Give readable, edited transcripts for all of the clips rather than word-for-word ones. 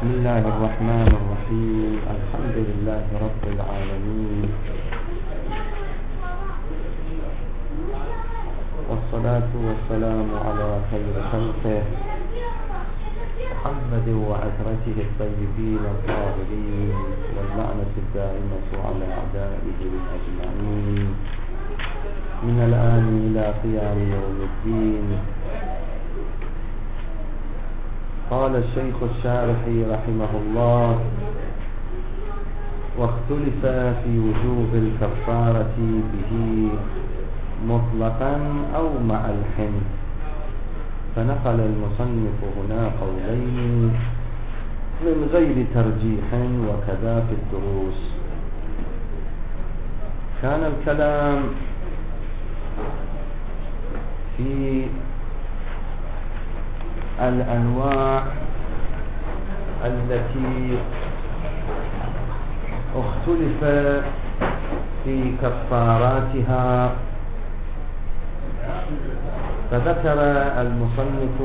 بسم الله الرحمن الرحيم. الحمد لله رب العالمين، والصلاة والسلام على خير خلقه محمد وعترته الطيبين الطاهرين، واللعنة الدائمة على أعدائه أجمعين من الآن إلى قيام يوم الدين. قال الشيخ الشارحي رحمه الله: واختلف في وجوب الكفارة به مطلقا أو مع الحنث، فنقل المصنف هنا قولين من غير ترجيح، وكذا في الدروس. كان الكلام في الأنواع التي اختلف في كفاراتها، فذكر المصنف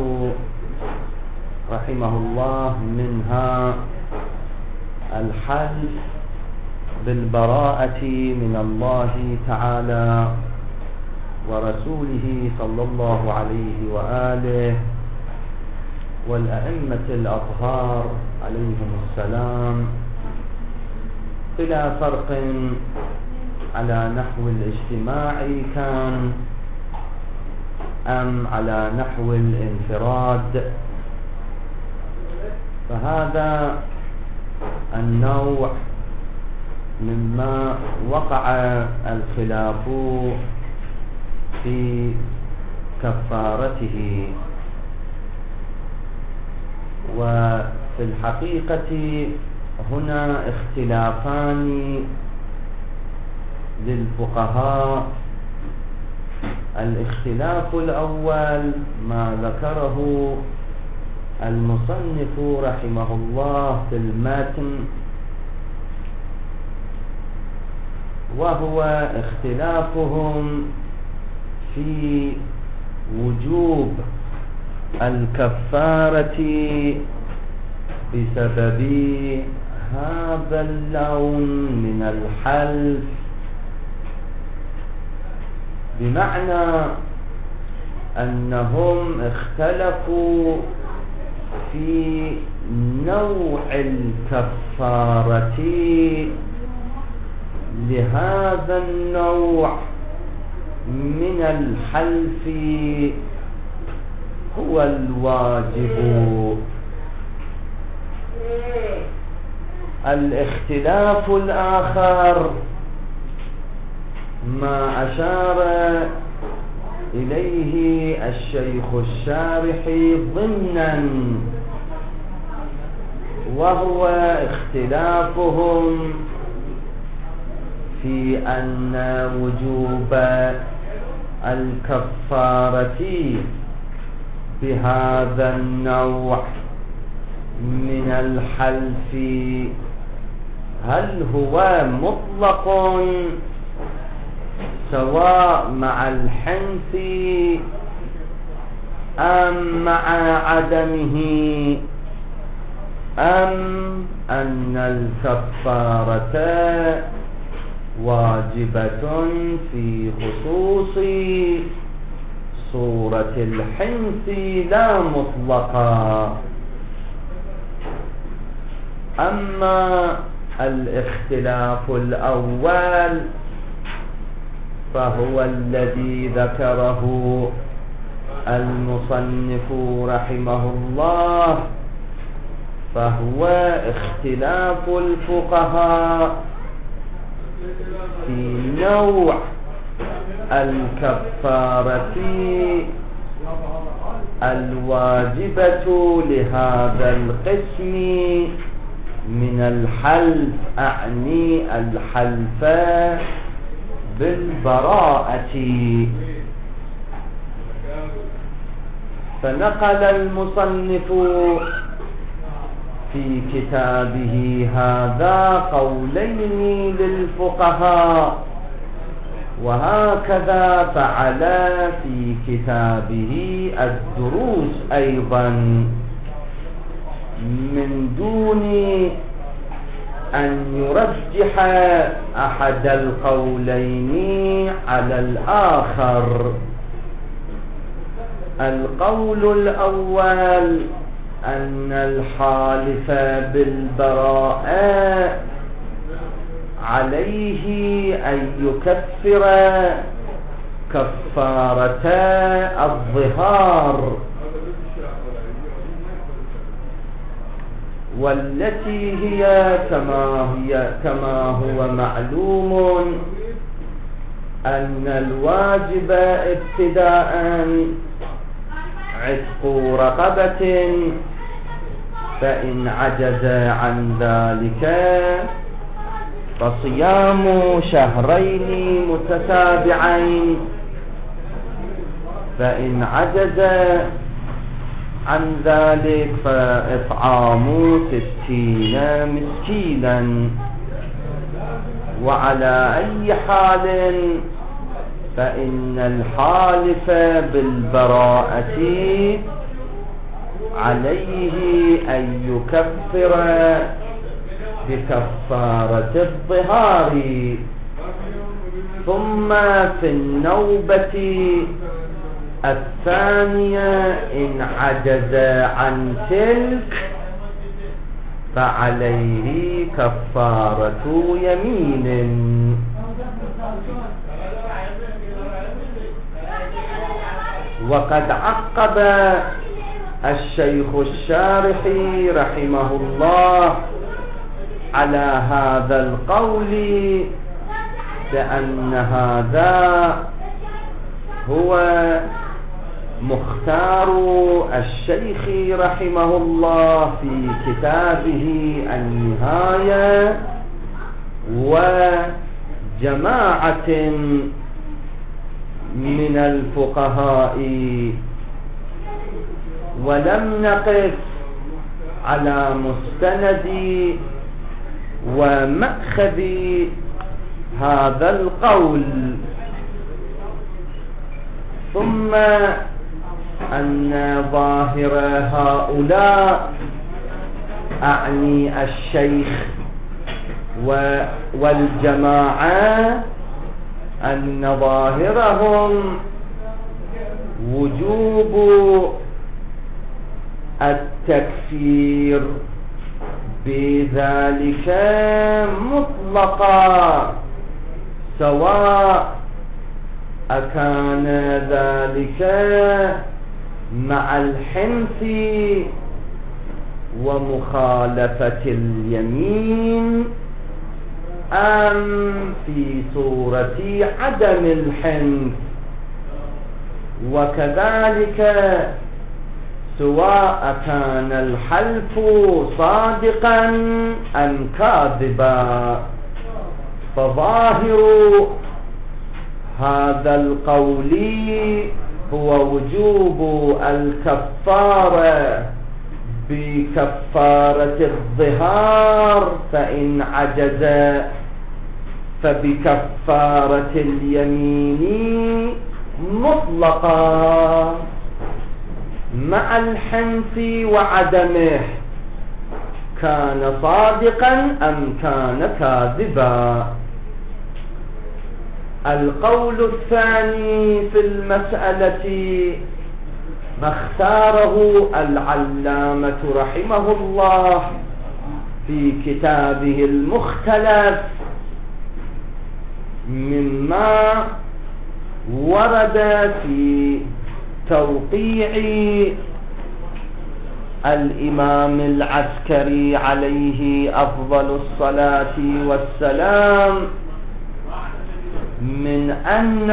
رحمه الله منها الحلف بالبراءة من الله تعالى ورسوله صلى الله عليه وآله والأئمة الأطهار عليهم السلام، بلا فرق على نحو الاجتماع كان أم على نحو الانفراد. فهذا النوع مما وقع الخلاف في كفارته. وفي الحقيقة هنا اختلافان للفقهاء. الاختلاف الأول ما ذكره المصنف رحمه الله في المتن، وهو اختلافهم في وجوب الكفارة بسبب هذا اللون من الحلف، بمعنى أنهم اختلفوا في نوع الكفارة لهذا النوع من الحلف هو الواجب. الاختلاف الآخر ما أشار إليه الشيخ الشارحي ضمنا، وهو اختلافهم في أن وجوب الكفارة بهذا النوع من الحلف هل هو مطلق سواء مع الحنث أم مع عدمه، أم أن الكفارة واجبة في خصوص صورة الحنث لا مطلقا. أما الاختلاف الأول فهو الذي ذكره المصنف رحمه الله، فهو اختلاف الفقهاء في نوع الكفارة الواجبة لهذا القسم من الحلف، أعني الحلف بالبراءة. فنقل المصنف في كتابه هذا قولين للفقهاء، وهكذا فعل في كتابه الدروس أيضا من من دون أن يرجح أحد القولين على الآخر. القول الأول أن الحالف بالبراءة عليه أن يكفر كفارة الظهار، والتي هي كما هو معلوم أن الواجب ابتداء عتق رقبة، فإن عجز عن ذلك فصيام شهرين متتابعين، فإن عجز عن ذلك فإطعام 60 مسكينا. وعلى أي حال فإن الحالف بالبراءة عليه أن يكفر بكفارة الظهار. ثم في النوبة الثانية إن عجز عن تلك فعليه كفارة يمين. وقد عقب الشيخ الشارحي رحمه الله على هذا القول بأن هذا هو مختار الشيخ رحمه الله في كتابه النهاية، وجماعة من الفقهاء. ولم نقف على مستند ومأخذ هذا القول. ثم أن ظاهر هؤلاء، أعني الشيخ والجماعة، أن ظاهرهم وجوب التكفير بذلك مطلقا، سواء أكان ذلك مع الحنث ومخالفة اليمين أم في صورة عدم الحنث، وكذلك سواء كان الحلف صادقا أم كاذبا. فظاهر هذا القول هو وجوب الكفارة بكفارة الظهار، فإن عجز فبكفارة اليمين مطلقا مع الحنث وعدمه، كان صادقا أم كان كاذبا. القول الثاني في المسألة ما اختاره العلامة رحمه الله في كتابه المختلف مما ورد في توقيع الإمام العسكري عليه أفضل الصلاة والسلام، من أن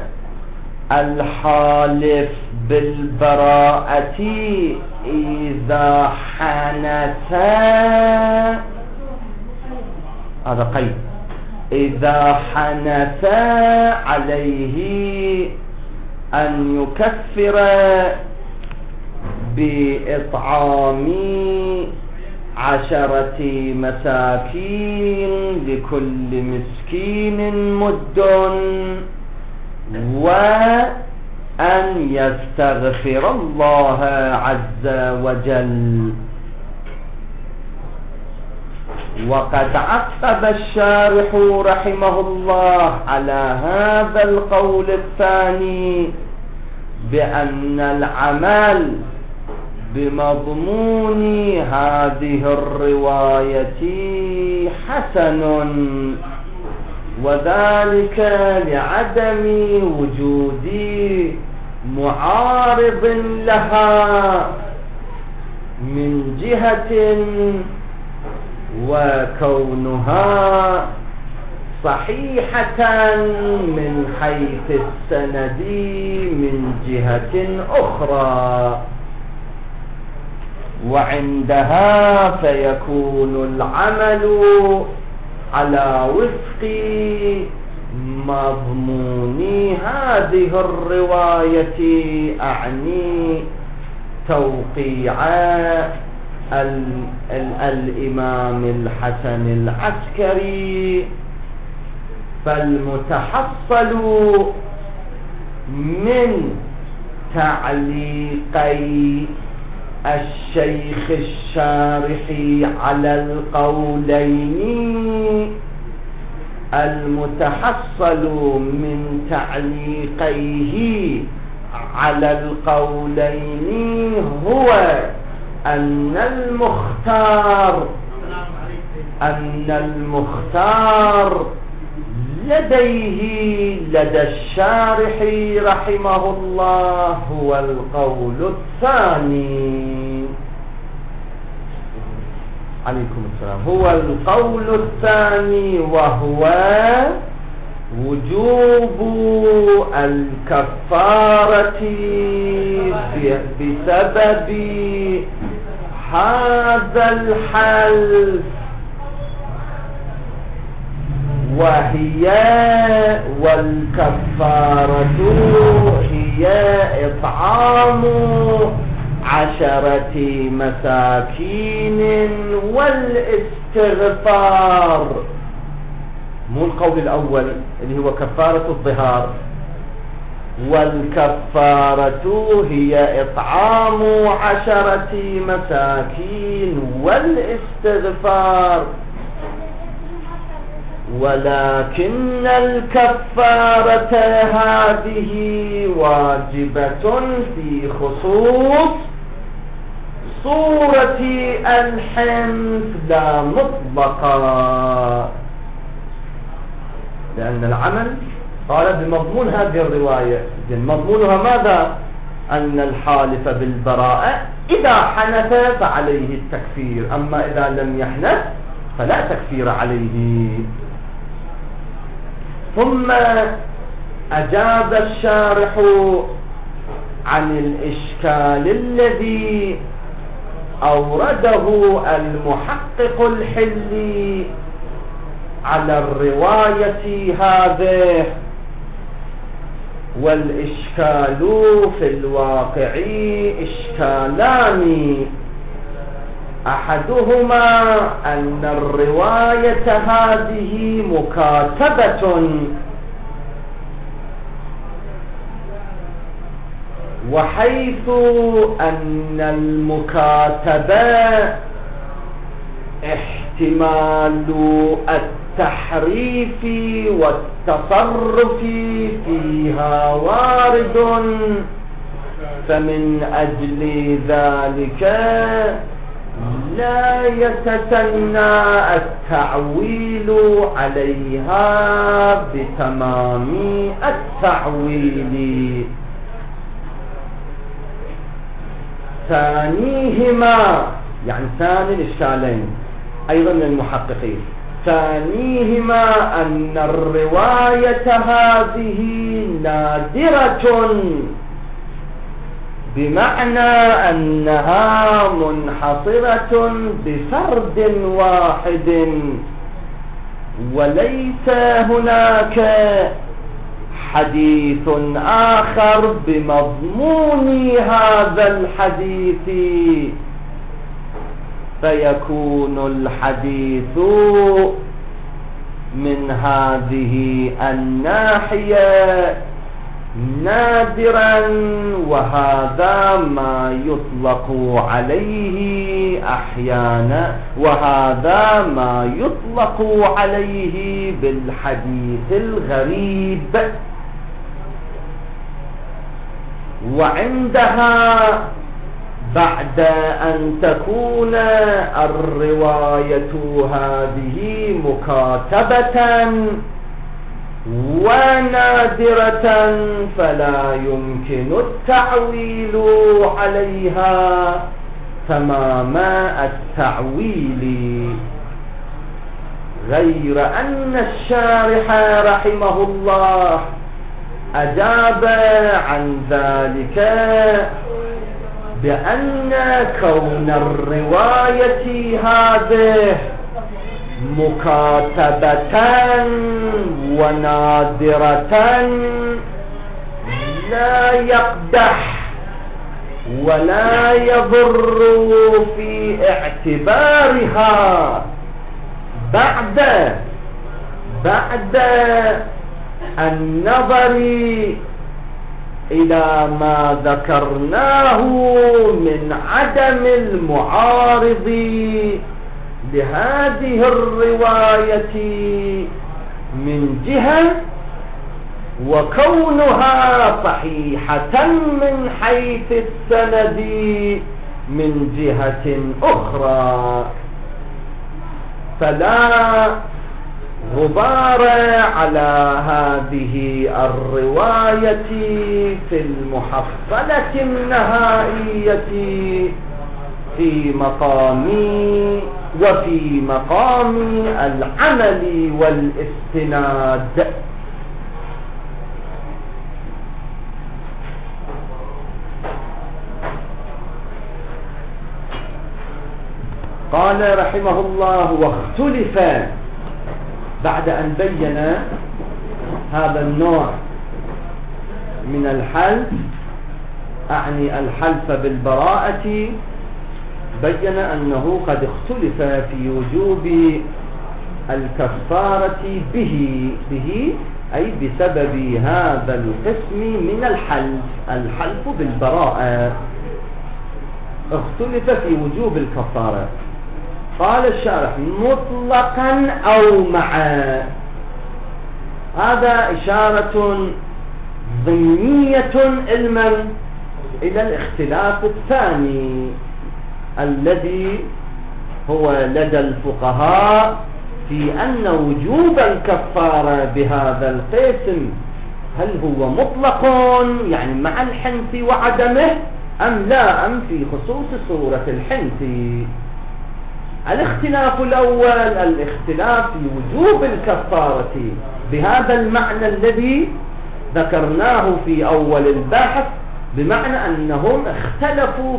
الحالف بالبراءة إذا حنث، هذا قيد، إذا حنث عليه أن يكفر بإطعام 10 مساكين لكل مسكين مد، وأن يستغفر الله عز وجل. وقد عقب الشارح رحمه الله على هذا القول الثاني بأن العمل بمضمون هذه الرواية حسن، وذلك لعدم وجود معارض لها من جهة، وكونها صحيحة من حيث السند من جهة أخرى، وعندها فيكون العمل على وفق مضمون هذه الرواية، أعني توقيع الإمام الحسن العسكري. فالمتحصل من تعليقي الشيخ الشارح على القولين، المتحصل من تعليقيه على القولين هو أن المختار لدى الشارح رحمه الله هو القول الثاني. عليكم السلام. هو القول الثاني، وهو وجوب الكفارة بسبب هذا الحلف، والكفارة هي إطعام 10 مساكين والاستغفار. مو القول الأول اللي هو كفارة الظهار، والكفارة هي إطعام 10 مساكين والاستغفار، ولكن الكفارة هذه واجبة في خصوص صورة الحنث لا مطلقا، لأن العمل قال بمضمون هذه الرواية. مضمونها ماذا؟ أن الحالف بالبراءة إذا حنث فعليه التكفير، أما إذا لم يحنث فلا تكفير عليه. ثم أجاب الشارح عن الإشكال الذي أورده المحقق الحلي على الرواية هذه. والإشكال في الواقع إشكالان، أحدهما أن الرواية هذه مكاتبة، وحيث أن المكاتبة احتمال التحريف والتصرف فيها وارد، فمن أجل ذلك لا يتسنى التعويل عليها بتمام التعويل. ثانيهما، يعني ثاني الإشكالين أيضا للمحققين، ثانيهما أن الرواية هذه نادرة، بمعنى أنها منحصرة بفرد واحد، وليس هناك حديث آخر بمضمون هذا الحديث، فيكون الحديث من هذه الناحية نادرا، وهذا ما يطلق عليه أحيانا، وهذا ما يطلق عليه بالحديث الغريب. وعندها بعد أن تكون الرواية هذه مكاتبة ونادرة فلا يمكن التعويل عليها تمام التعويل، غير أن الشارح رحمه الله أجاب عن ذلك بأن كون الرواية هذه مكاتبة ونادرة لا يقدح ولا يضر في اعتبارها بعد النظر إلى ما ذكرناه من عدم المعارض لهذه الرواية من جهة، وكونها صحيحة من حيث السند من جهة أخرى، فلا غبار على هذه الرواية في المحصلة النهائية وفي مقام العمل والاستناد. قال رحمه الله: واختلف، بعد أن بين هذا النوع من الحلف، أعني الحلف بالبراءة، بين أنه قد اختلف في وجوب الكفارة به أي بسبب هذا القسم من الحلف بالبراءة، اختلف في وجوب الكفارة. قال الشارح: مطلقا أو معا. هذا إشارة ضمنية علما إلى الاختلاف الثاني الذي هو لدى الفقهاء في أن وجوب الكفارة بهذا القسم هل هو مطلق يعني مع الحنث وعدمه أم لا، أم في خصوص صورة الحنث. الاختلاف الأول الاختلاف في وجوب الكفارة بهذا المعنى الذي ذكرناه في أول البحث، بمعنى أنهم اختلفوا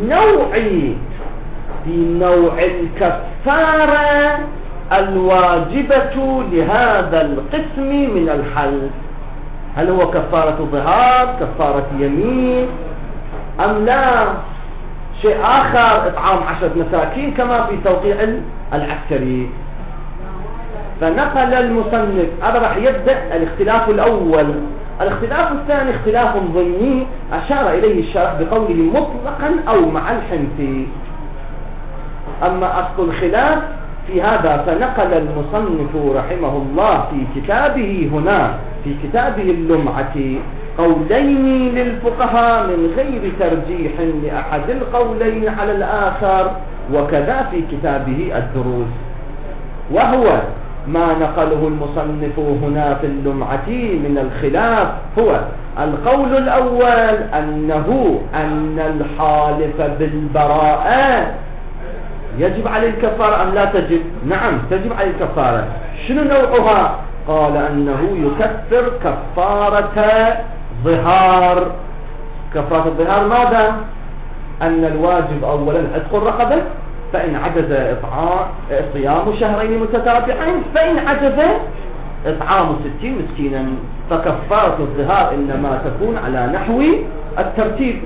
في نوع الكفارة الواجبة لهذا القسم من الحلف، هل هو كفارة ظهار، كفارة يمين، أم لا شيء آخر، إطعام 10 مساكين كما في توقيع العسكري. فنقل المصنف، هذا راح يبدأ الاختلاف الأول. الاختلاف الثاني اختلاف ضمني أشار إليه الشارح بقوله مطلقا أو مع الحنث. أما أصل الخلاف في هذا فنقل المصنف رحمه الله في كتابه هنا في كتابه اللمعة قولين للفقهاء من غير ترجيح لأحد القولين على الآخر، وكذا في كتابه الدروس. وهو ما نقله المصنف هنا في اللمعة من الخلاف هو القول الأول أن الحالف بالبراءة يجب عليه الكفارة أم لا تجب؟ نعم تجب عليه الكفارة. شنو نوعها؟ قال أنه يكفر كفارة ظهار. كفارة الظهار ماذا؟ أن الواجب أولا عتق الرقبة، فإن عجز صيام شهرين متتابعين، فإن عجز إطعام 60 مسكينا. فكفارة الظهار إنما تكون على نحو الترتيب.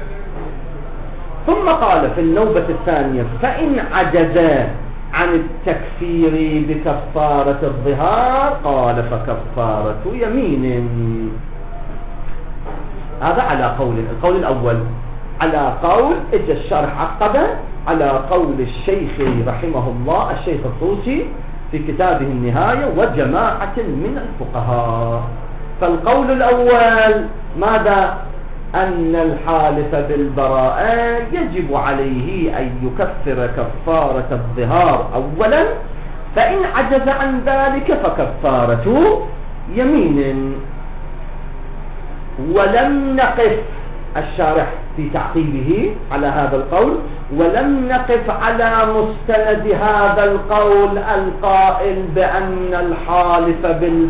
ثم قال في النوبة الثانية: فإن عجز عن التكفير بكفارة الظهار قال فكفارة يمين. هذا على قول. القول الأول على قول اجى الشارح عقبه على قول الشيخ رحمه الله الشيخ الطوسي في كتابه النهاية وجماعة من الفقهاء. فالقول الأول ماذا؟ أن الحالف بالبراءة يجب عليه أن يكفر كفارة الظهار أولا، فإن عجز عن ذلك فكفارة يمين. ولم نقف الشارح في تعقيبه على هذا القول، ولم نقف على مستند هذا القول القائل بأن الحالف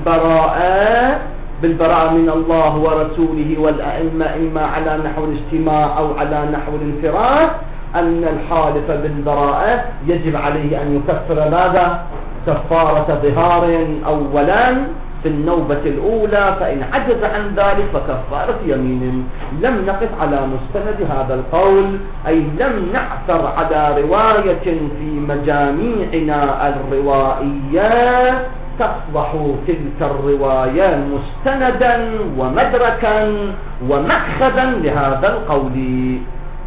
بالبراءة من الله ورسوله والأئمة إما على نحو الاجتماع أو على نحو الانفراد، أن الحالف بالبراءة يجب عليه أن يكفر ماذا؟ كفارة ظهار أولا في النوبة الأولى، فإن عجز عن ذلك فكفارة يمين. لم نقف على مستند هذا القول، أي لم نعثر على رواية في مجاميعنا الروائية تصبح تلك الرواية مستندا ومدركا ومأخذا لهذا القول.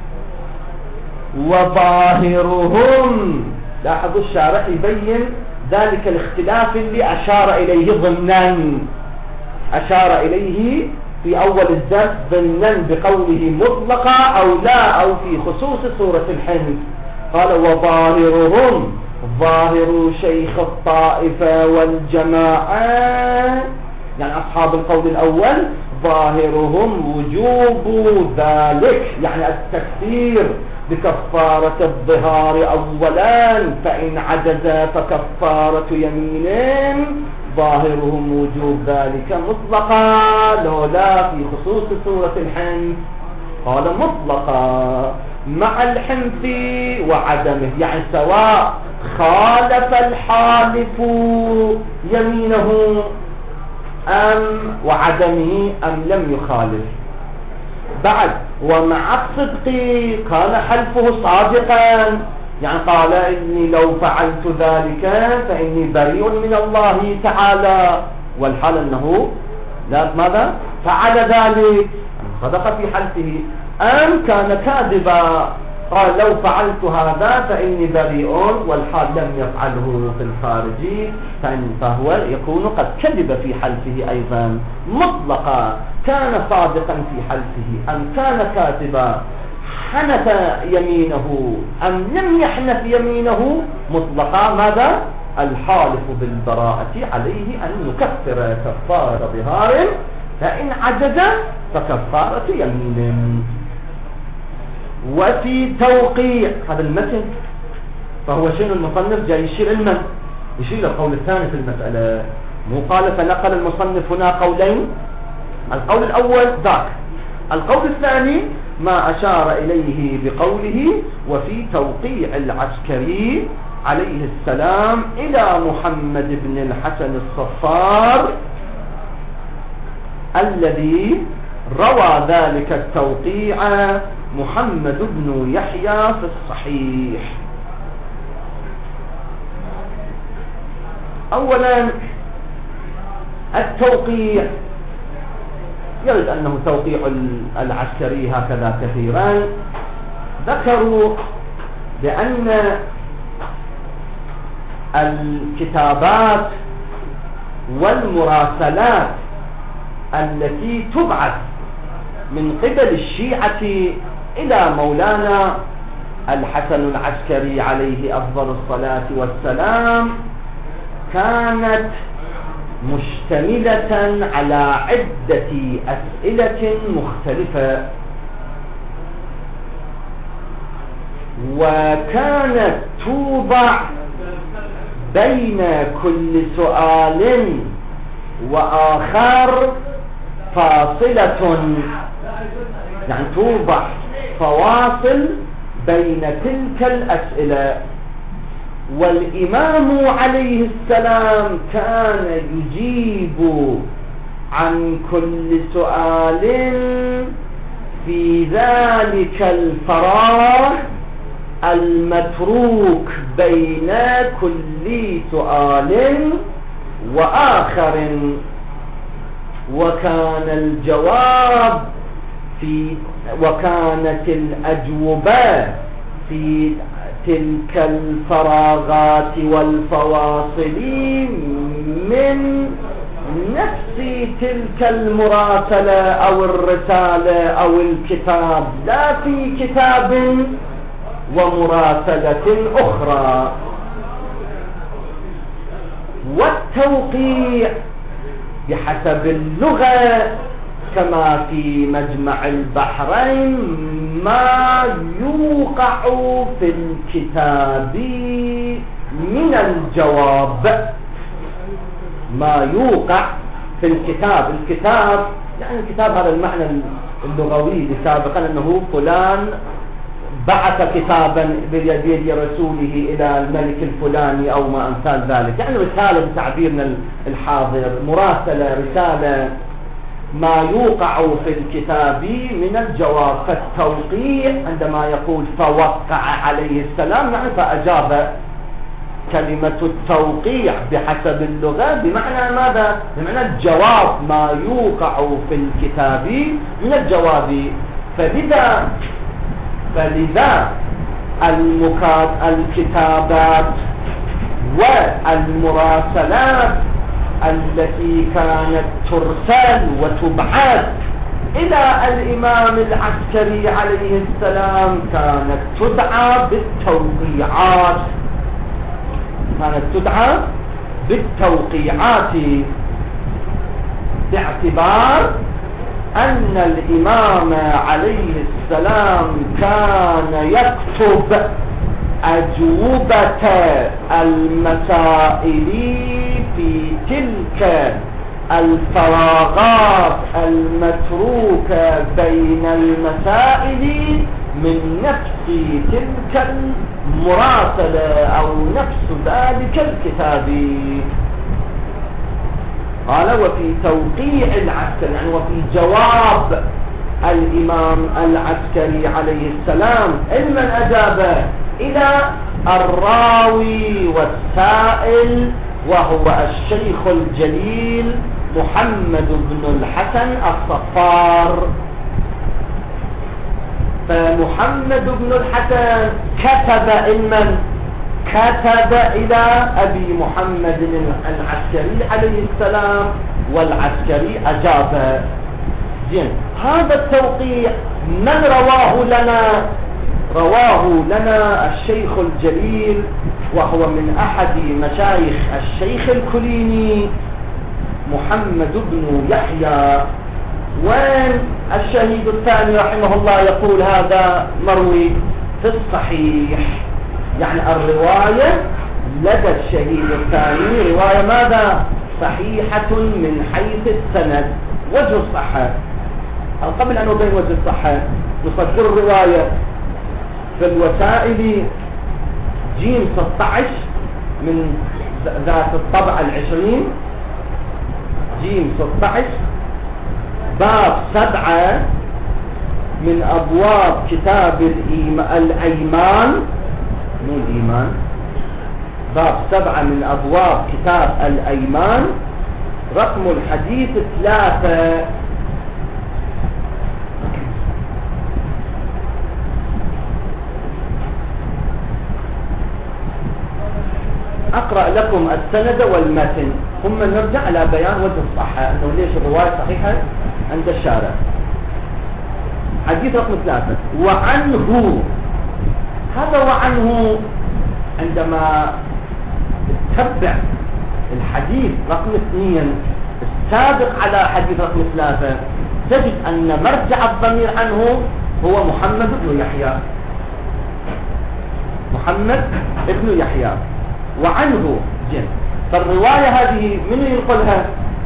وظاهرهم، لاحظوا الشارح يبين ذلك الاختلاف اللي أشار إليه ضمنا، أشار إليه في أول الدرس ضمنا بقوله مطلقا أو لا، أو في خصوص سورة الحج. قال وظاهرهم ظاهر شيخ الطائفة والجماعة، يعني أصحاب القول الأول ظاهرهم وجوب ذلك، يعني التكفير بكفارة الظهار أولا، فإن عجز فكفارة يمين. ظاهرهم وجوب ذلك مطلقا لولا في خصوص سورة الحنث. قال مطلقا مع الحنث وعدمه، يعني سواء خالف الحالف يمينه أم وعدمه أم لم يخالف. بعد ومع الصدق كان حلفه صادقا، يعني قال إني لو فعلت ذلك فإني بريء من الله تعالى، والحال أنه لا ماذا فعل ذلك، صدق في حلفه. أم كان كاذبا قال لو فعلت هذا فإني بريء، والحال لم يفعله في الخارج، فهو يكون قد كذب في حلفه أيضا مطلقا. كان صادقا في حلفه أم كان كاذبا، حنث يمينه أم لم يحنث يمينه مطلقا، ماذا؟ الحالف بالبراءة عليه أن يكفر كفارة ظهار، فإن عجز فكفارة يمين. وفي توقيع هذا المتن، فهو شنو المصنف جاي يشير المن، يشير القول الثاني في المسألة. مو قال فنقل المصنف هنا قولين، القول الأول ذاك، القول الثاني ما أشار إليه بقوله وفي توقيع العسكري عليه السلام إلى محمد بن الحسن الصفار الذي روى ذلك التوقيع محمد بن يحيى في الصحيح. أولا التوقيع يرد أنه توقيع العسكري هكذا كثيرا. ذكروا بأن الكتابات والمراسلات التي تبعث من قبل الشيعة إلى مولانا الحسن العسكري عليه أفضل الصلاة والسلام كانت مشتملة على عدة أسئلة مختلفة، وكانت توضع بين كل سؤال وآخر فاصلة، يعني توضع فواصل بين تلك الأسئلة. والإمام عليه السلام كان يجيب عن كل سؤال في ذلك الفراغ المتروك بين كل سؤال وآخر، وكان الجواب وكانت الأجوبة في تلك الفراغات والفواصل من نفس تلك المراسلة أو الرسالة أو الكتاب، لا في كتاب ومراسلة أخرى. والتوقيع بحسب اللغة كما في مجمع البحرين ما يوقع في الكتاب من الجواب، ما يوقع في الكتاب. الكتاب يعني الكتاب هذا المعنى اللغوي سابقا أنه فلان بعث كتابا بيد رسوله إلى الملك الفلاني أو ما أمثال ذلك، يعني رسالة بتعبيرنا الحاضر، مراسلة، رسالة. ما يوقع في الكتاب من الجواب. فالتوقيع عندما يقول فوقع عليه السلام يعني فأجاب. كلمة التوقيع بحسب اللغة بمعنى ماذا؟ بمعنى الجواب، ما يوقع في الكتاب من الجواب. فلذا الكتابات والمراسلات التي كانت ترسل وتبعث إلى الإمام العسكري عليه السلام كانت تدعى بالتوقيعات، باعتبار أن الإمام عليه السلام كان يكتب أجوبة المسائل في تلك الفراغات المتروكة بين المسائل من نفس تلك المراسلة أو نفس ذلك الكتاب. قال وفي توقيع العسكري يعني وفي جواب الإمام العسكري عليه السلام من أجاب إلى الراوي والسائل وهو الشيخ الجليل محمد بن الحسن الصفار. فمحمد بن الحسن كتب إلى أبي محمد العسكري عليه السلام والعسكري أجاب. هذا التوقيع من رواه لنا الشيخ الجليل وهو من أحد مشايخ الشيخ الكليني محمد بن يحيى. والشهيد الثاني رحمه الله يقول هذا مروي في الصحيح، يعني الرواية لدى الشهيد الثاني رواية ماذا؟ صحيحة من حيث السند. وجه الصحة قبل أن أبين وجه الصحة نصدر الرواية في الوسائل جيم 16 من ذات الطبعة 20 جيم 16 باب 7 من أبواب كتاب الأيمان، مو الإيمان، باب 7 من أبواب كتاب الأيمان، رقم الحديث 3. أقرأ لكم السند والمتن ثم نرجع إلى بيان وجه الصحة أنه ليش الرواية صحيحة عند الشارع. حديث رقم 3 وعنه. هذا وعنه عندما تتبع الحديث رقم 2 السابق على حديث رقم 3 تجد أن مرجع الضمير عنه هو محمد بن يحيى. محمد بن يحيى وعنه جن. فالرواية هذه من ينقلها؟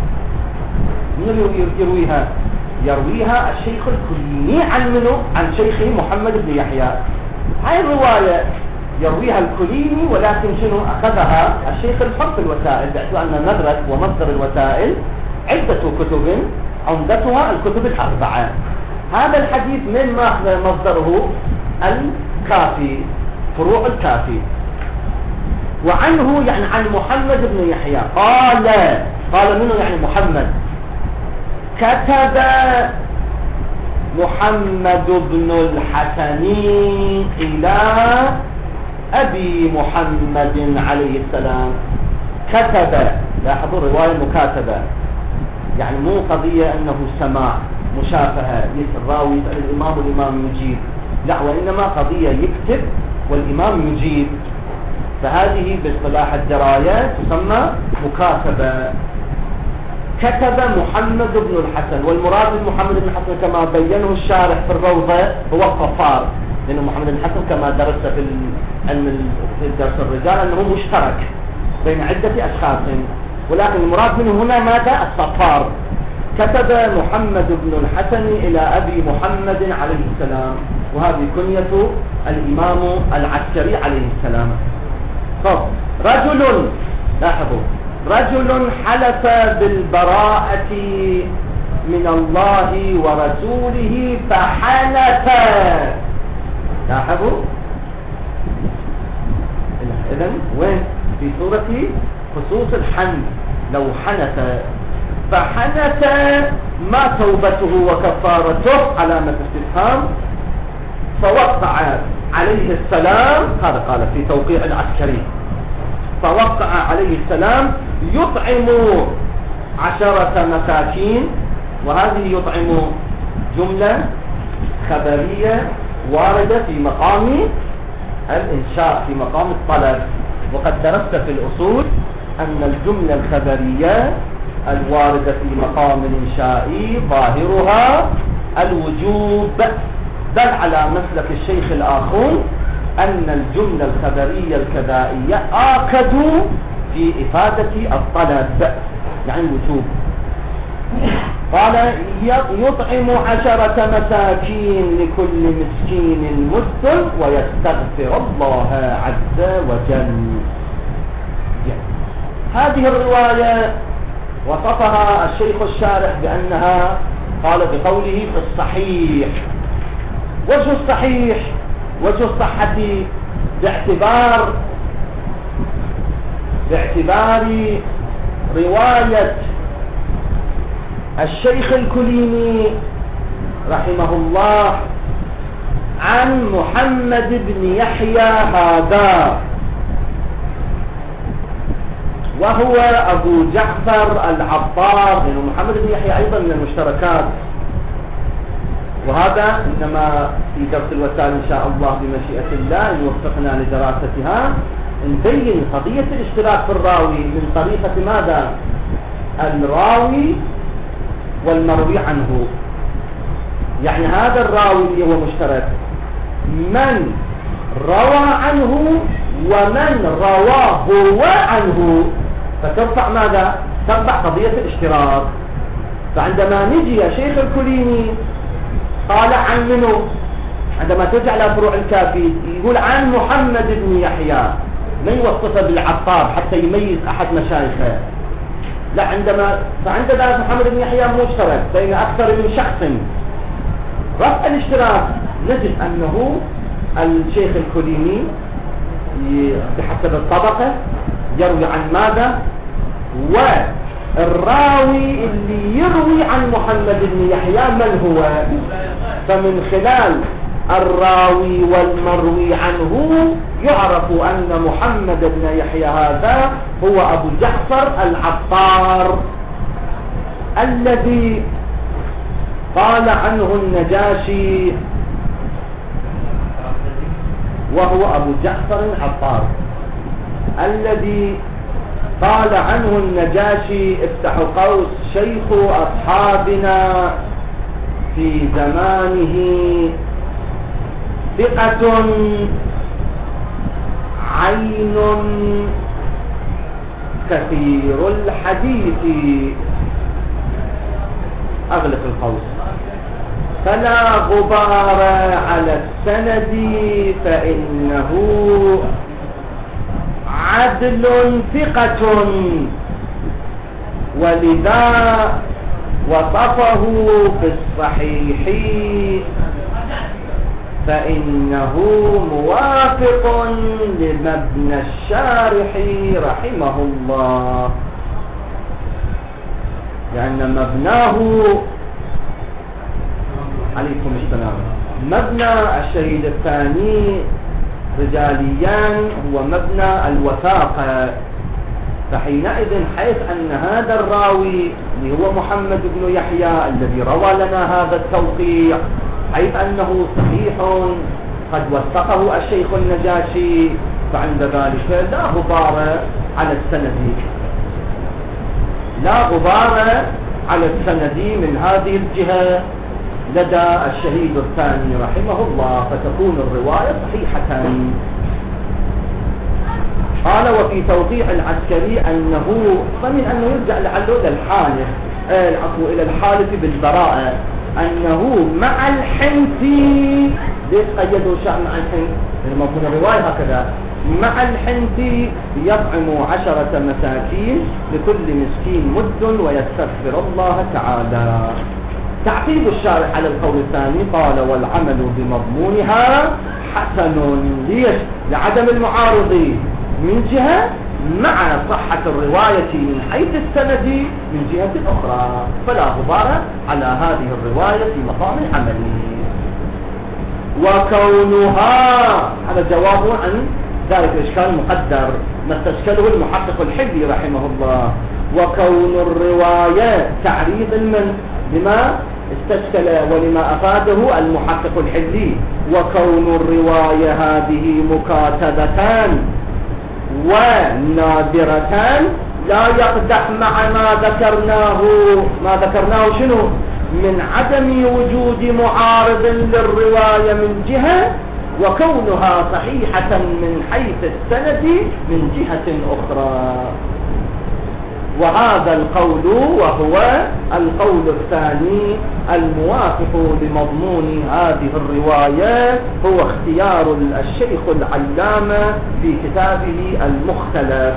من يرويها؟ يرويها الشيخ الكليني عن منه؟ عن شيخه محمد بن يحيى. هاي الرواية يرويها الكليني ولكن شنو أخذها الشيخ الحق في الوسائل، باعتبار أن مدرك ومصدر الوسائل عدة كتب عمدتها الكتب 4. هذا الحديث من ما مصدره الكافي، فروع الكافي. وعنه يعني عن محمد بن يحيى قال منه يعني محمد كتب محمد بن الحسن إلى أبي محمد عليه السلام. كتب، لاحظوا الرواية مكاتبة، يعني مو قضية أنه سماع مشافهة الراوي يسأل الإمام والإمام يجيب، لا، وإنما قضية يكتب والإمام يجيب، فهذه باصطلاح الدراية تسمى مكاتبة. كتب محمد بن الحسن، والمراد من محمد بن الحسن كما بينه الشارح في الروضة هو الصفار، لأن محمد بن الحسن كما درس في علم في درس الرجال أنه مشترك بين عدة أشخاص، ولكن المراد منه هنا ماذا؟ الصفار. كتب محمد بن الحسن إلى أبي محمد عليه السلام، وهذه كنية الإمام العسكري عليه السلام. طب رجل، لاحظوا، رجل حلف بالبراءة من الله ورسوله فحلف، لاحظوا، إذن وين؟ في سورة خصوص الحنف، لو حنث فحنث ما توبته وكفارته علامة استفهام، فوقع عليه السلام، هذا قال في توقيع العسكري، فوقع عليه السلام يطعم 10 مساكين، وهذه يطعم جملة خبرية واردة في مقام الإنشاء، في مقام الطلب، وقد درست في الأصول أن الجملة الخبرية الواردة في مقام الإنشاء ظاهرها الوجوب، بل على مسلك الشيخ الآخون أن الجملة الخبرية الكذائية آكد في إفادة الطلب، يعني الوجوب. قال يطعم 10 مساكين لكل مسكين مد ويستغفر الله عز وجل. هذه الرواية وصفها الشيخ الشارح بأنها، قال بقوله في الصحيح. وجه الصحيح، وجه الصحة باعتبار رواية الشيخ الكليني رحمه الله عن محمد بن يحيى هذا، وهو أبو جعفر العطار، لأنه محمد بن يحيى أيضا من المشتركات، وهذا إنما في درس الوسائل إن شاء الله بمشيئة الله يوفقنا لدراستها، نبين قضية الاشتراك في الراوي من طريقة ماذا؟ الراوي والمروي عنه. يعني هذا الراوي اللي هو مشترك، من روى عنه ومن رواه هو عنه، فترفع ماذا؟ ترفع قضية الاشتراك. فعندما نجي يا شيخ الكليني قال عن منه، عندما ترجع إلى فروع الكافي يقول عن محمد بن يحيى، ما يوصفه بالعطار حتى يميز أحد مشايخه، لا، فعند ذلك محمد بن يحيى مشترك بين أكثر من شخص. رفع الاشتراك نجد أنه الشيخ الكليني بحسب الطبقة يروي عن ماذا؟ والراوي اللي يروي عن محمد بن يحيى من هو؟ فمن خلال الراوي والمروي عنه يعرف أن محمد بن يحيى هذا هو أبو جعفر العطار الذي قال عنه النجاشي، وهو أبو جعفر العطار الذي قال عنه النجاشي افتح قوس شيخ أصحابنا في زمانه ثقة عين كثير الحديث، أغلق القوس، فلا غبار على السند فإنه عدل ثقة، ولذا وصفه في الصحيح فإنه موافق لمبنى الشارح رحمه الله، لأن مبناه عليكم السلام. مبنى الشهيد الثاني رجاليان هو مبنى الوثاقة، فحينئذ حيث أن هذا الراوي اللي هو محمد بن يحيى الذي روى لنا هذا التوقيع حيث أنه صحيح قد وثقه الشيخ النجاشي، فعند ذلك لا غبار على السند، لا غبار على السند من هذه الجهة لدى الشهيد الثاني رحمه الله، فتكون الرواية صحيحة. قال وفي توضيح العسكري أنه فمن أنه يرجع لعله للحالف إلى الحالف بالبراءة، أنه مع الحنثي، ليش قيدوا شأن مع الحنث؟ لما كنا الرواية هكذا مع الحنثي يطعم 10 مساكين لكل مسكين مد ويستغفر الله تعالى. تعقيب الشارح على القول الثاني قال والعمل بمضمونها حسن، ليش؟ لعدم المعارض من جهة مع صحة الرواية من حيث السند من جهة أخرى، فلا غبار على هذه الرواية في مقام العمل. وكونها هذا جواب عن ذلك الإشكال المقدر ما استشكله المحقق الحلي رحمه الله. وكون الرواية تعريض لما استشكل ولما أفاده المحقق الحلي، وكون الرواية هذه مكاتبتان ونادرتان لا يقدح مع ما ذكرناه شنو من عدم وجود معارض للرواية من جهة، وكونها صحيحة من حيث السند من جهة أخرى. وهذا القول وهو القول الثاني الموافق لمضمون هذه الرواية هو اختيار الشيخ العلامة في كتابه المختلف.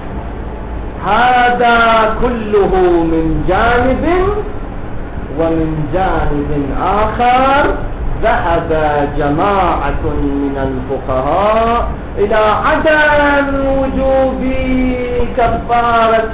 هذا كله من جانب، ومن جانب آخر ذهب جماعة من الفقهاء إلى عدم وجوب كفارة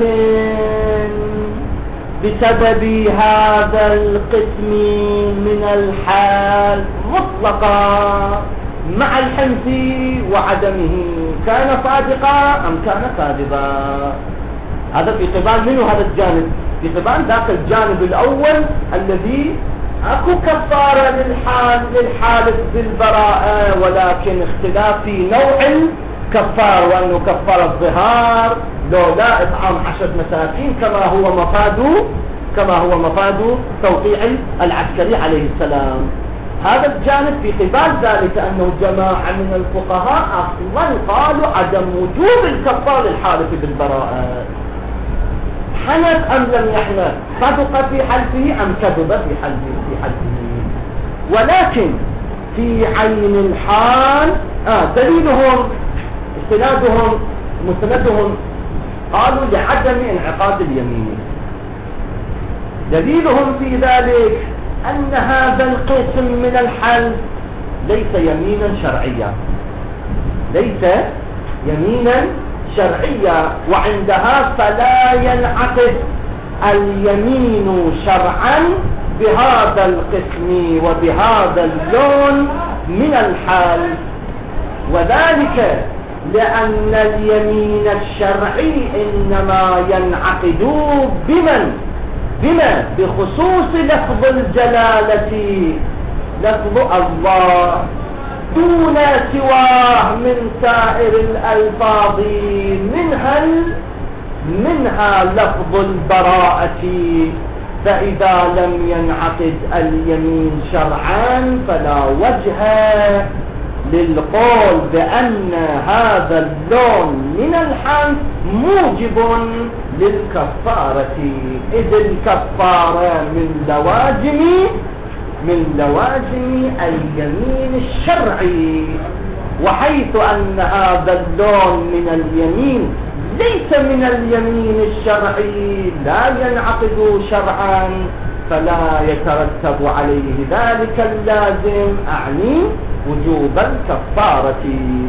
بسبب هذا القسم من الحال مطلقا مع الحنث وعدمه، كان صادقا أم كان كاذبا. هذا في قبال منه هذا الجانب، في قبال ذاك الجانب الأول الذي اكو كفارة للحالف بالبراءة، ولكن اختلاف في نوع الكفار، وانه كفارة الظهار لو لا اطعام 10 مساكين كما هو مفاد توقيع العسكري عليه السلام. هذا الجانب في قبال ذلك انه جماعة من الفقهاء اصلا قالوا عدم وجوب الكفار للحالف بالبراءة. حنث أم لم يحنث، صدق في حلفه أم كذب في حلفه. ولكن في عين الحال دليلهم مستندهم قالوا لعدم انعقاد اليمين. دليلهم في ذلك أن هذا القسم من الحلف ليس يمينا شرعيا، ليس يمينا شرعية، وعندها فلا ينعقد اليمين شرعا بهذا القسم وبهذا اللون من الحال. وذلك لأن اليمين الشرعي إنما ينعقد بما بخصوص لفظ الجلالة، لفظ الله، دون سواه من سائر الألفاظ منها لفظ البراءة. فإذا لم ينعقد اليمين شرعا فلا وجه للقول بأن هذا اللون من الحنث موجب للكفارة، إذ الكفارة من لوازم اليمين الشرعي. وحيث أن هذا اللون من اليمين ليس من اليمين الشرعي لا ينعقد شرعا، فلا يترتب عليه ذلك اللازم، أعني وجوب الكفارة.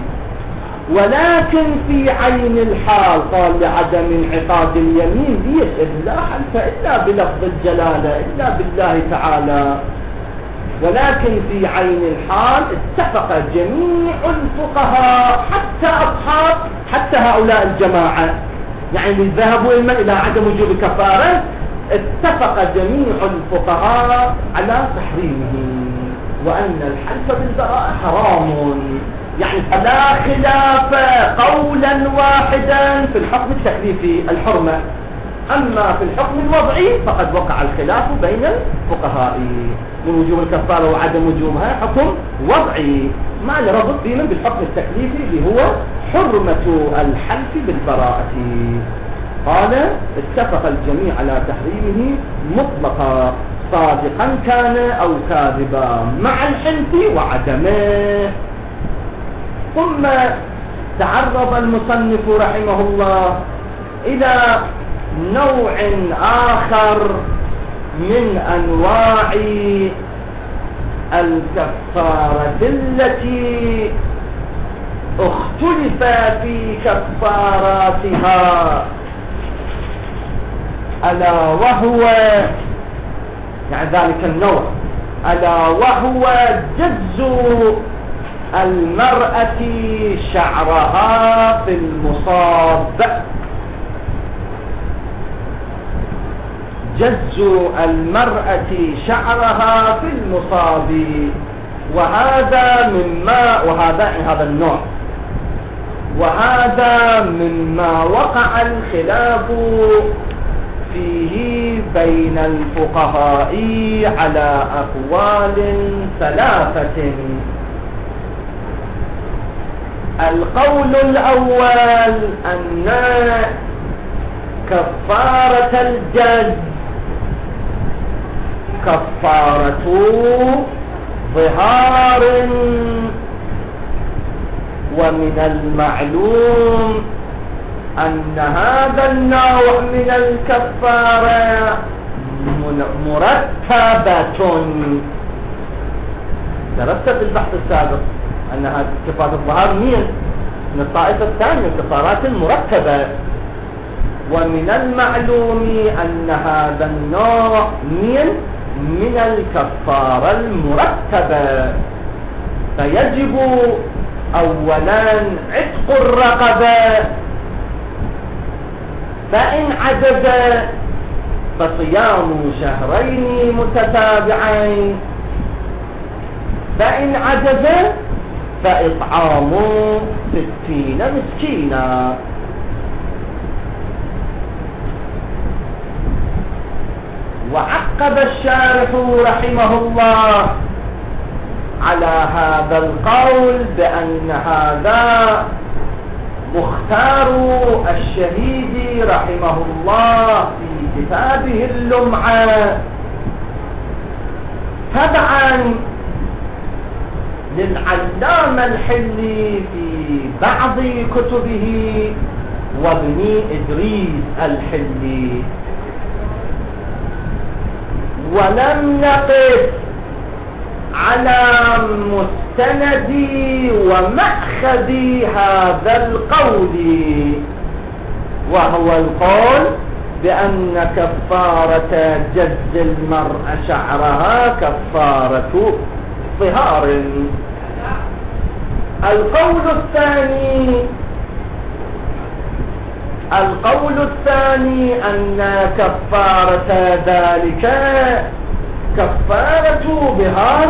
ولكن في عين الحال قال لعدم انعقاد اليمين ليش لا حلف إلا بلفظ الجلالة إلا بالله تعالى، ولكن في عين الحال اتفق جميع الفقهاء حتى هؤلاء الجماعة، يعني اللي ذهبوا إلى عدم وجوب الكفارة، اتفق جميع الفقهاء على تحريمه، وأن الحلف بالبراءة حرام، يعني فلا خلاف قولا واحدا في الحكم التكليفي الحرمة. أما في الحكم الوضعي فقد وقع الخلاف بين الفقهاء من وجوب الكفارة وعدم وجوبها، حكم وضعي ما لربط فيه بالحكم التكليفي اللي هو حرمة الحلف بالبراءة. قال اتفق الجميع على تحريمه مطلقا صادقا كان أو كاذبا مع الحنث وعدمه. ثم تعرض المصنف رحمه الله إلى نوع آخر من أنواع الكفارة التي اختلف في كفاراتها، ألا وهو يعني ذلك النوع، ألا وهو جز المرأة شعرها في المصاب، جز المرأة شعرها في المصاب. وهذا هذا النوع، وهذا مما وقع الخلاف فيه بين الفقهاء على أقوال ثلاثة. القول الأول أن كفارة الجز كفارة ظهار، ومن المعلوم أن هذا النوع من الكفارة مرتبة. درست في البحث السابق أن هذه كفارة الظهار من الطائفة الثانية الكفارات المرتبة، ومن المعلوم أن هذا النوع من الكفارة المرتبة، فيجب أولا عتق الرقبة، فإن عجز فصيام شهرين متتابعين، فإن عجز فإطعام 60 مسكينا. وعقب الشارح رحمه الله على هذا القول بأن هذا مختار الشهيد رحمه الله في كتابه اللمعة، تبعا للعلامة الحلي في بعض كتبه وابن إدريس الحلي. ولم نقف على مستند ومأخذ هذا القول، وهو القول بأن كفارة جز المرأة شعرها كفارة ظهار. القول الثاني أن كفارة ذلك كفارة ظهار،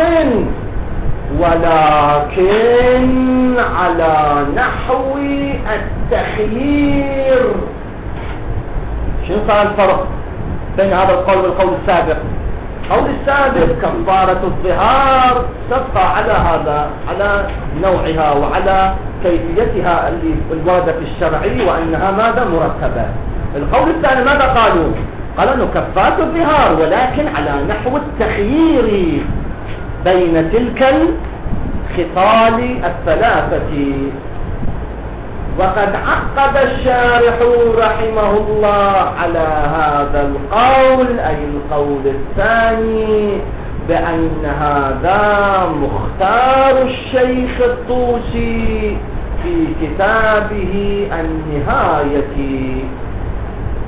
ولكن على نحو التخيير. شنو صار الفرق بين هذا القول والقول السابق؟ القول السابق كفارة الظهار تبقى على نوعها وعلى كيفيتها اللي الواردة في الشرعي، وأنها ماذا مرتبة. القول الثاني ماذا قالوا؟ قالوا أنه كفارة الظهار ولكن على نحو التخيير بين تلك الخصال الثلاثة. وقد عقب الشارح رحمه الله على هذا القول، أي القول الثاني، بأن هذا مختار الشيخ الطوسي في كتابه النهاية،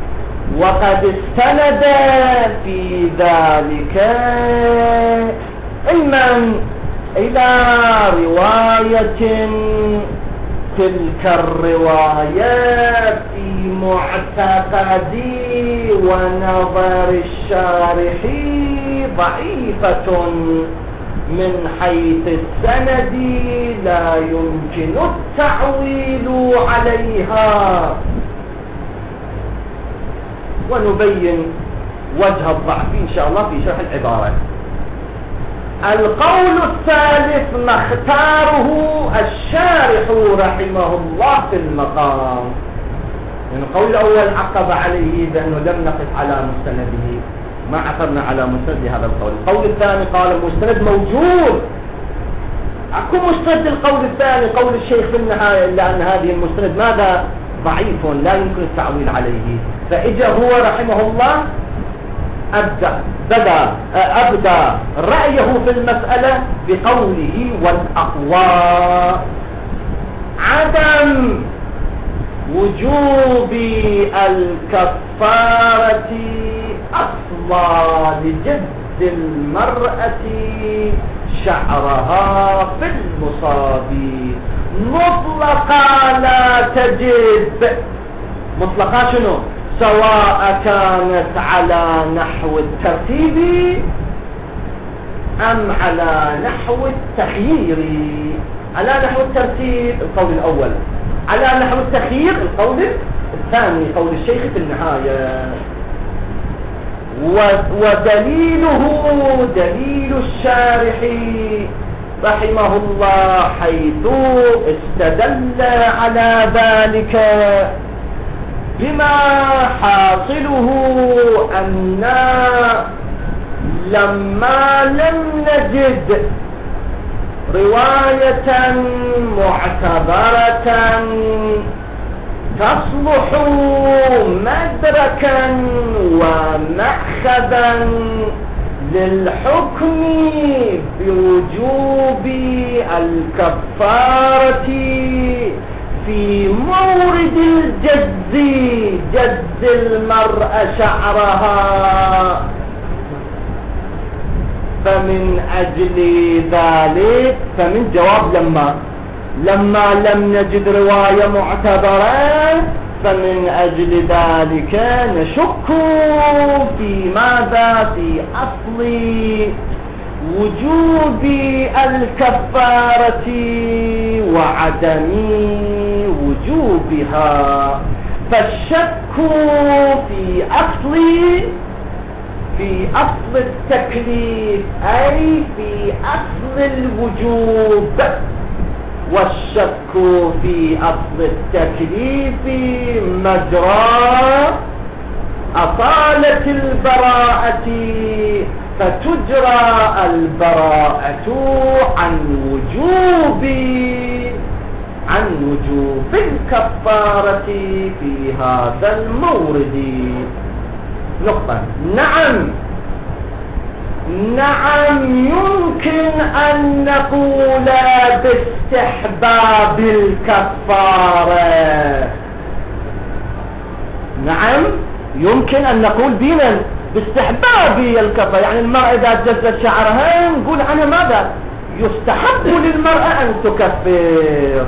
وقد استند في ذلك علما إلى رواية تلك الرواية في معتقدي ونظر الشارح ضعيفة من حيث السند لا يمكن التعويل عليها، ونبين وجه الضعف إن شاء الله في شرح العبارة. القول الثالث ما اختاره الشارح رحمه الله في المقام، يعني القول الأول عقب عليه بأنه لم نقف على مستنده، ما عثرنا على مستند هذا القول. القول الثاني قال المستند موجود، اكو مستند. القول الثاني قول الشيخ في النهاية إلا أن هذه المستند ماذا؟ ضعيف لا يمكن التعويل عليه. فإجا هو رحمه الله أبدى رأيه في المسألة بقوله والأقوى عدم وجوب الكفارة أصلا لجد المرأة شعرها في المصاب مطلقا لا تجب. مطلقا شنو؟ سواء كانت على نحو الترتيب أم على نحو التخيير. على نحو الترتيب القول الأول، على نحو التخيير القول الثاني، قول الشيخ في النهاية. ودليله دليل الشارح رحمه الله حيث استدل على ذلك بما حاصله أن لما لم نجد رواية معتبرة تصلح مدركا ومأخذا للحكم بوجوب الكفارة في مورد الجز، جز المرأة شعرها، فمن أجل ذلك فمن جواب لما لم نجد رواية معتبرة فمن أجل ذلك نشك في ماذا؟ في أصل وجوب الكفارة وعدم وجوبها. فالشك في أصل التكليف أي في أصل الوجوب، والشك في أصل التكليف مجرى أصالة البراءة، فتجرى البراءة عن وجوب الكفارة في هذا المورد. نقطة. نعم يمكن أن نقول باستحباب الكفارة. نعم يمكن أن نقول دينا باستحباب الكفارة، يعني المرأة إذا جزت شعرها نقول عنها ماذا؟ يستحب للمرأة أن تكفر.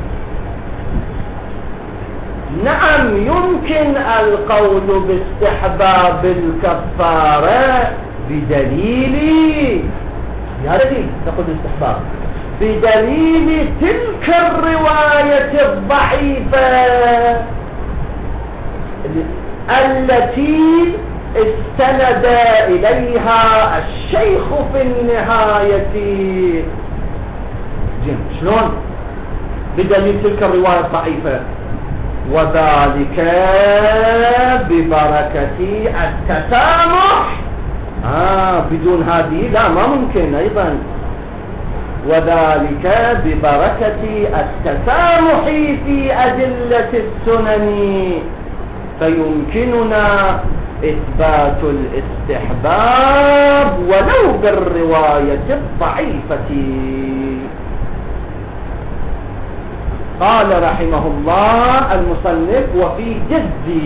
نعم يمكن القول باستحباب الكفارة بدليل، يا دليل تقول باستحباب، بدليل تلك الرواية الضعيفة التي استند إليها الشيخ في النهاية. شلون؟ بدليل تلك الرواية الضعيفة، وذلك ببركة التسامح. بدون هذه لا، ما ممكن أيضا. وذلك ببركة التسامح في أدلة السنن، فيمكننا إثبات الاستحباب ولو بالرواية الضعيفة. قال رحمه الله المصنف وفي جز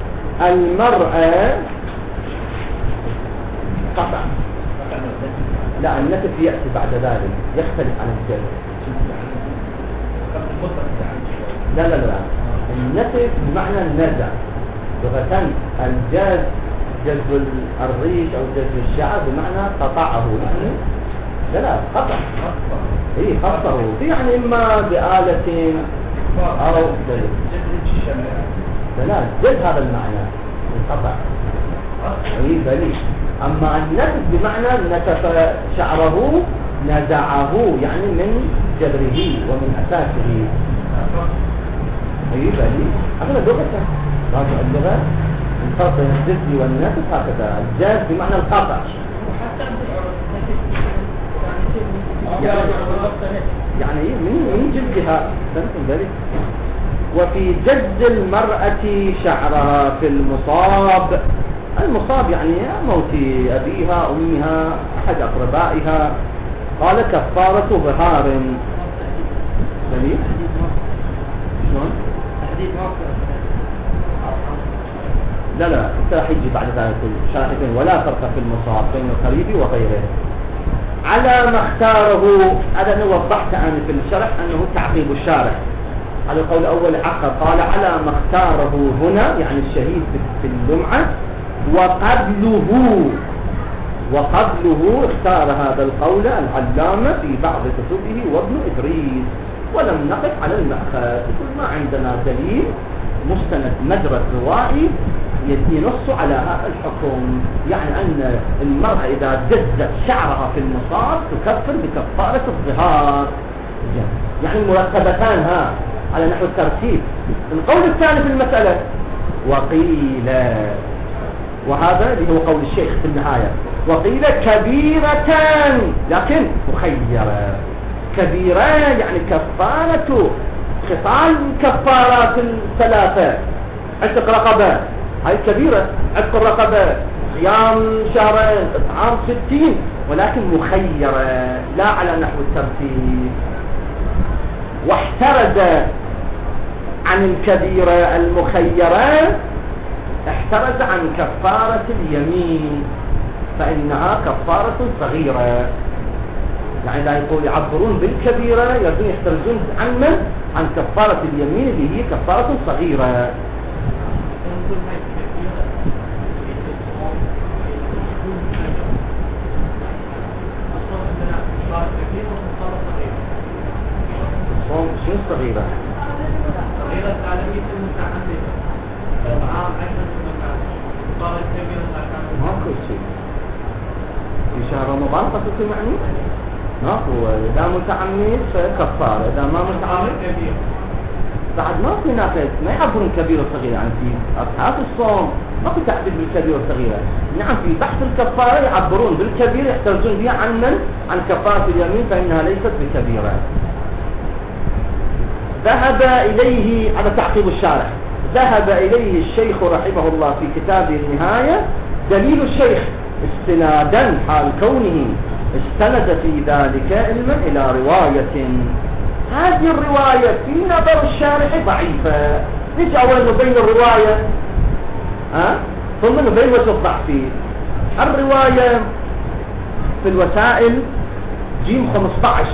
المرأة قطع لا النتف يأتي بعد ذلك، يختلف عن الجزم. لا لا لا، النتف بمعنى النزع لغة. الجاز جذب الريش أو جذب الشعر بمعنى قطعه، يعني لا قطع، اي خطه، يعني إما بآلة أو لا جذب هذا المعنى القطع، اي بلي. أما النتف بمعنى نتف شعره، نزعه، يعني من جذره ومن أساسه. اي بلي، هذا لغة راجع اللغة، الفرق بين الجذب والنتف هكذا. الجاز بمعنى القطع، يعني من جلدها، فهمتم ذلك. وفي جد المرأة شعرها في المصاب، المصاب يعني موت أبيها أمها أحد أقربائها، قال كفارة ظهار. دليل شلون؟ لا لا سيجي بعد ذلك شاهدين. ولا فرق في المصاب بين القريب وغيره على ما اختاره. هذا أنا وضحت أنا في الشرح أنه تعقيب الشارح على القول الأول عقب، قال على ما اختاره هنا، يعني الشهيد في اللمعة. وقبله اختار هذا القول العلامة في بعض كتبه وابن إدريس، ولم نقف على المأخذ. يقول ما عندنا دليل مستند مجرى روائي ينص على هذا الحكم، يعني أن المرأة إذا جزت شعرها في المصاب تكفر بكفارة الظهار، يعني مرتبتان ها على نحو الترتيب. القول الثاني في المسألة وقيل، وهذا اللي هو قول الشيخ في النهاية، وقيل كبيرتان لكن مخيرة. كبيرة يعني كفارة خصال كفارات الثلاثة، عتق رقبة هاي كبيرة، عتق الرقبة، صيام شهرين، إطعام 60، ولكن مخيرة لا على نحو الترتيب. واحترز عن الكبيرة المخيرة، احترز عن كفارة اليمين فإنها كفارة صغيرة. يعني لا يقول يعبرون بالكبيرة، يريدون يحترزون عن من؟ عن كفارة اليمين اللي هي كفارة صغيرة. شنو صغيرة؟ صغيرة تعلمية المتعمد إطعام 10 صارت كبيرة ماكو شيء في شهر رمضان قصدك يعني؟ ماكو. إذا متعمد فكفارة، إذا ما متعمد كبير. بعد ما في ناقص، ما يعبرون كبيرة وصغيرة. يعني في أصحاب الصوم ماكو تعبير بالكبيرة والصغيرة. نعم في بحث الكفارة يعبرون بالكبيرة، يحترزون بها عن من؟ عن كفارة اليمين فإنها ليست بكبيرة. ذهب إليه، على تعقيب الشارح، ذهب إليه الشيخ رحمه الله في كتابه النهاية. دليل الشيخ استنادا حال كونه استند في ذلك علما إلى رواية، هذه الرواية في نظر الشارح ضعيفة. نجي أولا نبين الرواية ثم نبين وجه الضعف. الرواية في الوسائل جيم 15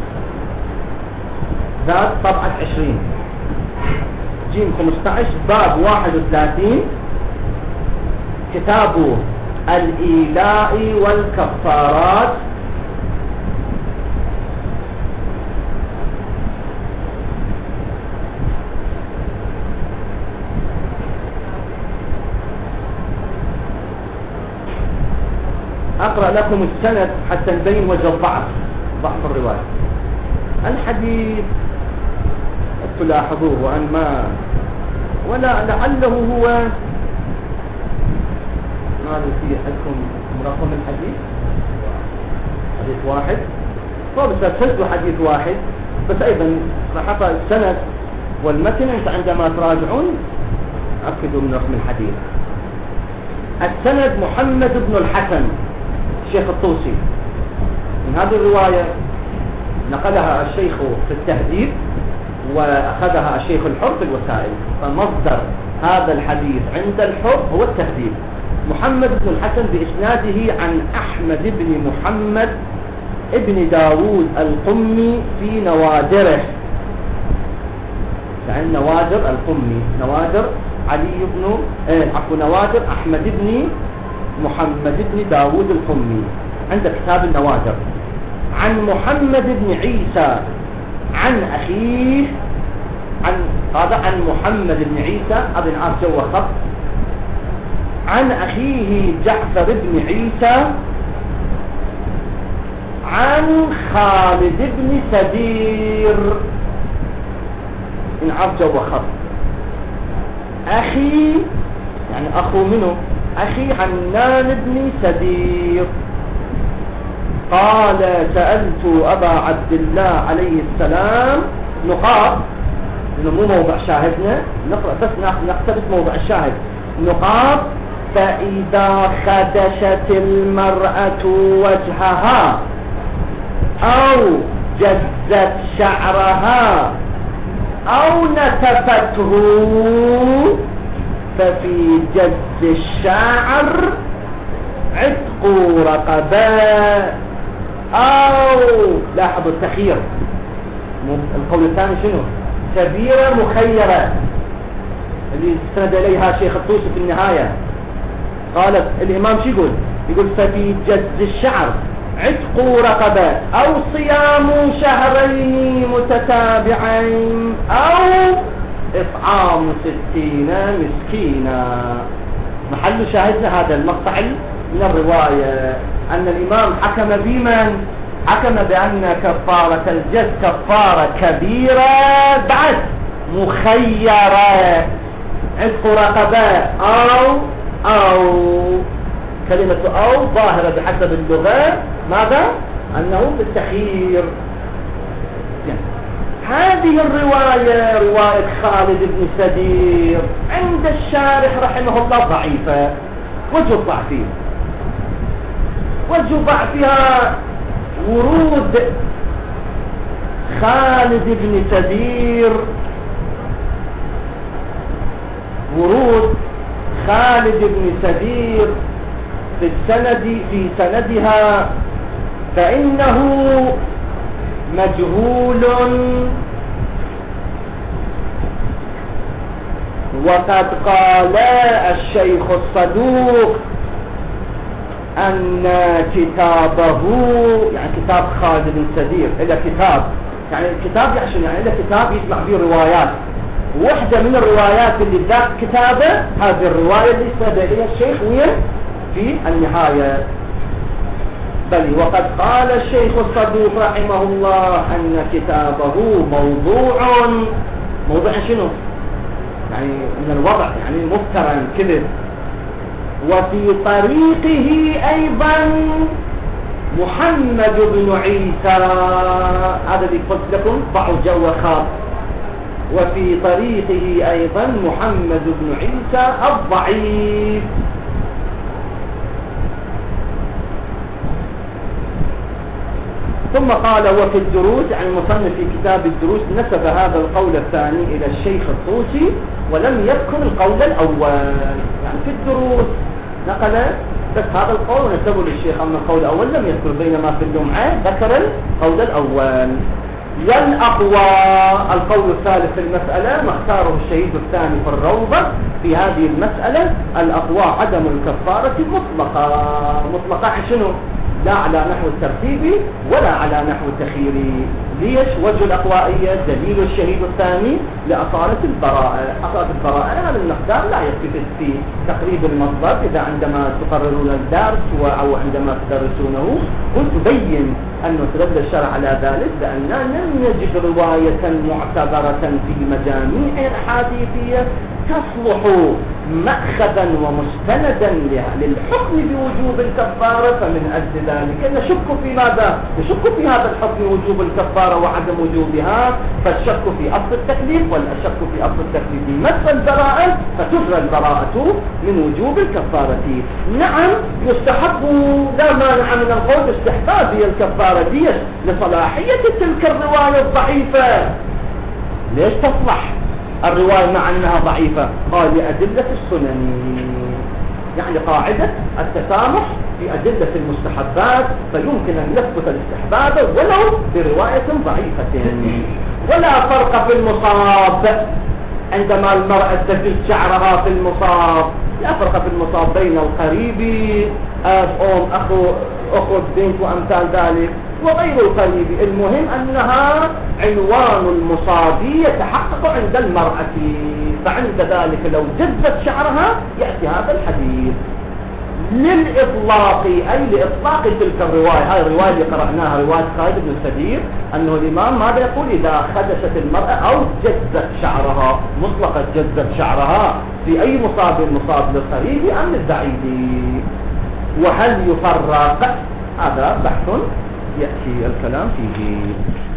ذات طبعة 20 جيم 15 باب 31 كتاب الإيلاء والكفارات. أقرأ لكم السند حتى نبين وجه الضعف، ضعف الرواية. الحديث تلاحظوه وأن ما ولا لعله هو ماذا في عندكم رقم الحديث؟ حديث واحد. طب سجلوا حديث واحد بس أيضا صحة السند والمتن أنت عندما تراجعون أكدوا من رقم الحديث. السند محمد بن الحسن الشيخ الطوسي. من هذه الرواية نقلها الشيخ في التهذيب وأخذها الشيخ الحر في الوسائل. فمصدر هذا الحديث عند الحر هو التهذيب، محمد بن الحسن بإسناده عن أحمد بن محمد ابن داود القمي في نوادره، يعني نوادر القمي، نوادر علي بن نوادر أحمد بن محمد بن داود القمي عند كتاب النوادر، عن محمد بن عيسى عن أخيه، عن محمد بن عيسى ابن عاص جوا خط، عن أخيه جعفر بن عيسى عن خالد بن سدير إن عاص جوا خط، أخي يعني أخو منه أخي حنان بن سدير قال سألت أبا عبد الله عليه السلام، نقاط إنه مو موضع شاهدنا، نقرأ بس نقتبس موضع الشاهد، نقاط فإذا خدشت المرأة وجهها أو جزت شعرها أو نتفته ففي جز الشعر عتق رقبة، أو لاحظوا التخيير، القول الثاني شنو؟ كبيرة مخيرة اللي استند إليها شيخ الطوسي في النهاية. قالت الإمام شو يقول ففي جز الشعر عتق رقبة أو صيام شهرين متتابعين أو إطعام 60 مسكينا. محل شاهدنا هذا المقطع من الرواية أن الإمام حكم بمن؟ حكم بأن كفارة الجز كفارة كبيرة بعد مخيرة، عتق رقبة أو كلمة أو ظاهرة بحسب اللغة ماذا؟ أنه بالتخيير. هذه الرواية رواية خالد بن سدير عند الشارح رحمه الله ضعيفة، وجه ضعفها ورود خالد بن سدير، ورود خالد بن سدير في سندها فإنه مجهول، وقد قال الشيخ الصدوق أن كتابه يعني كتاب خالد بن سدير إلى كتاب، يعني الكتاب يعني إلى كتاب يجمع فيه روايات، واحدة من الروايات اللي ذات كتابه هذه الرواية اللي استند إليها الشيخ وين في النهاية. بل وقد قال الشيخ الصدوق رحمه الله أن كتابه موضوع شنو؟ يعني من الوضع، يعني مفترى كذب. وفي طريقه أيضا محمد بن عيسى، هذا اللي قلت لكم ضعوا جو خاص، وفي طريقه أيضا محمد بن عيسى الضعيف. ثم قال وفي الدروس، يعني المصنف في كتاب الدروس نسب هذا القول الثاني إلى الشيخ الطوسي ولم يذكر القول الأول، يعني في الدروس نقل بس هذا القول ونسبه للشيخ، أما القول الأول لم يذكر، بينما في اللمعة ذكر القول الأول. والأقوى القول الثالث في المسألة ما اختاره الشهيد الثاني في الروضة في هذه المسألة، الأقوى عدم الكفارة مطلقة شنو؟ لا على نحو الترتيب ولا على نحو التخييري. ليش؟ وجه الأقوائية دليل الشهيد الثاني لأصالة البراءة. أصالة البراءة هذا المقدار لا يكتفي في تقريب المصدر إذا عندما تقررون الدرس أو عندما تدرسونه، وتبين أنه تدل الشرع على ذلك لأننا لم نجد رواية معتبرة في مجاميع الحديثية تصلح مأخذا ومستندا للحكم بوجوب الكفارة. فمن أجل ذلك نشك في ماذا؟ نشك في هذا الحكم وجوب الكفارة وعدم وجوبها، فالشك في أصل التكليف والشك في أصل التكليف مس البراءة، فتجرى البراءة من وجوب الكفارة. نعم يستحق، لا مانع من القول استحباب الكفارة دي لصلاحية تلك الرواية الضعيفة. ليش تصلح الرواية مع أنها ضعيفة؟ قال لأدلة السنن، يعني قاعدة التسامح في أدلة المستحبات، فيمكن أن يثبت الاستحباب ولو برواية ضعيفة. ولا فرق في المصاب عندما المرأة تجد شعرها في المصاب، لا فرق في المصاب بين القريب أم أخو بنت وأمثال ذلك وغير القريب، المهم أنها عنوان المصاب يتحقق عند المرأة، فعند ذلك لو جزت شعرها يأتي هذا الحديث للإطلاق، أي لإطلاق تلك الرواية. هاي الرواية اللي قرأناها رواية خالد بن سدير، أنه الإمام ماذا يقول؟ إذا خدشت المرأة أو جزت شعرها، مطلقة جزت شعرها في أي مصاب للقريب أم للبعيد. وهل يفرق؟ هذا بحث يأتي الكلام فيه.